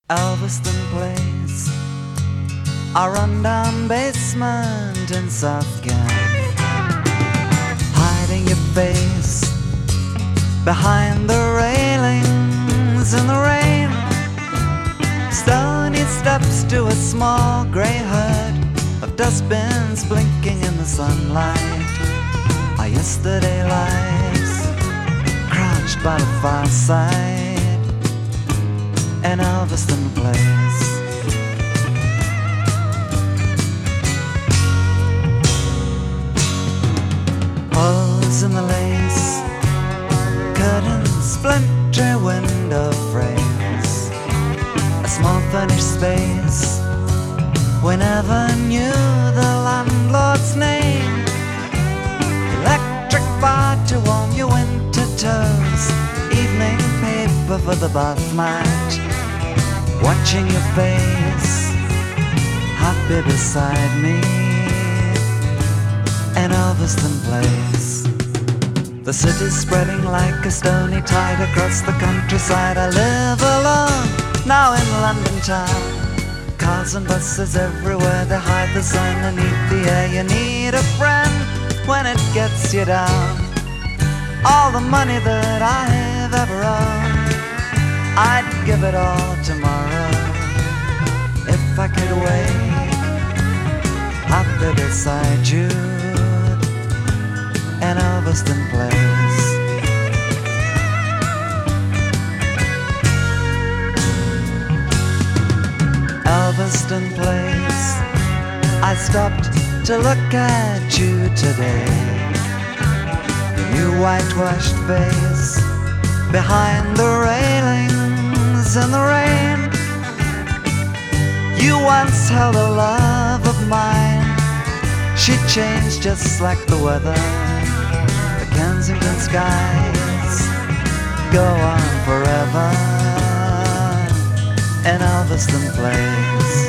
Elviston Place, a rundown basement in South Kent. Hiding your face behind the railings in the rain. Stony steps to a small grey herd of dustbins blinking in the sunlight. Our yesterday lives crouched by the fireside in Elviston Place. Holes in the lace, curtains, splintery window frames, a small furnished space. We never knew the landlord's name. Electric bar to warm your winter toes, evening paper for the bath mat. Watching your face, happy beside me in Elviston Place. The city's spreading like a stony tide across the countryside. I live alone now in London town. Cars and buses everywhere, they hide the sun underneath the air. You need a friend when it gets you down. All the money that I have ever owned, I'd give it all tomorrow if I could wake happy beside you in Elviston Place. Elviston Place, I stopped to look at you today. Your new whitewashed face behind the railings in the rain. You once held a love of mine. She changed just like the weather. The Kensington skies go on forever in Elviston Place.